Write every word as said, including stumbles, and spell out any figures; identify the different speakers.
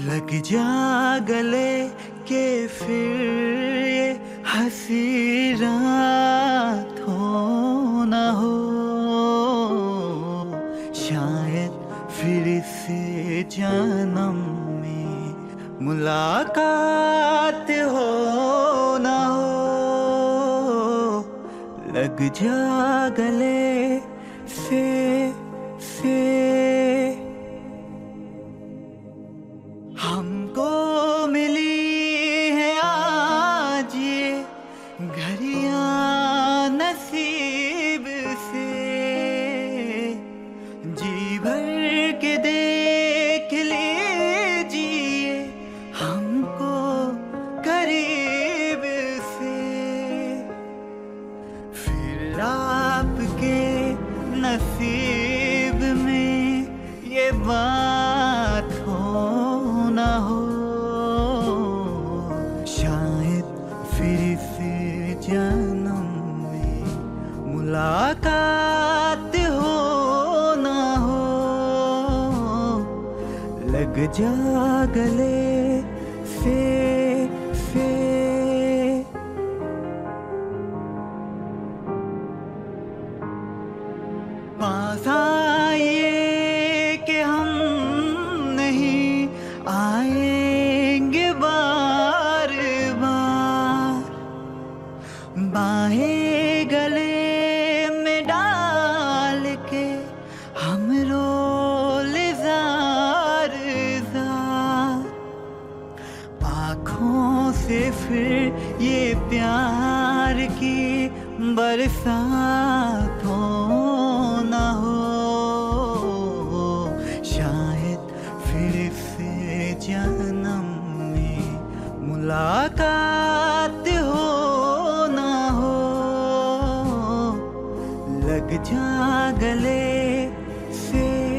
Speaker 1: लग जा गले के फिर ये हंसी रात हो न हो, शायद फिर से जन्म में मुलाकात हो न हो। लग जा गले से से हमको मिली है आज ये घड़ियां नसीब से, जी भर के देख लीजिए हमको करीब से। फिर आपके नसीब में ये बात हो न हो, शायद फिर से जन्म में मुलाकात हो न हो। लग जा गले से से पास आइए कि हम नहीं आएंगे बार बार, बाहें गले में डाल के हम रोल जार जार। आँखों से फिर ये प्यार की बरसात हो न हो, शायद फिर से जन्म में मुलाकात हो न हो। लग जा गले से